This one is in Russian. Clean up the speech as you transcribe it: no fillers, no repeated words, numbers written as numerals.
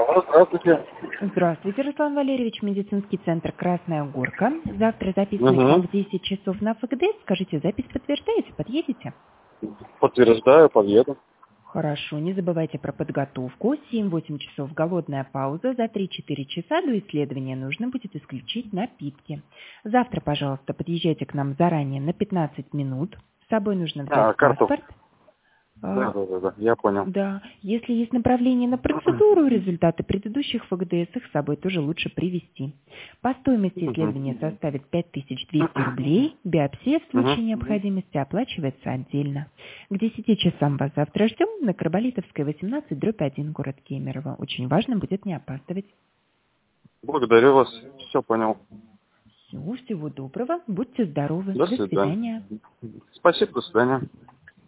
Алло, здравствуйте. Здравствуйте, Руслан Валерьевич, медицинский центр «Красная Горка». Завтра записано к вам Угу. в 10 часов на ФГД. Скажите, запись подтверждаете? Подъедете? Подтверждаю, подъеду. Хорошо, не забывайте про подготовку. 7-8 часов голодная пауза. За 3-4 часа до исследования нужно будет исключить напитки. Завтра, пожалуйста, подъезжайте к нам заранее на 15 минут. С собой нужно взять Карту. паспорт. Да, я понял. Да, если есть направление на процедуру, результаты предыдущих ФГДС их с собой тоже лучше привезти. По стоимости исследования составит 5200 рублей, биопсия в случае необходимости оплачивается отдельно. К 10 часам вас завтра ждем на Карболитовской, 18/1, город Кемерово. Очень важно будет не опаздывать. Благодарю вас. Все понял. Всего доброго, будьте здоровы. До До свидания. свидания. Спасибо, до свидания.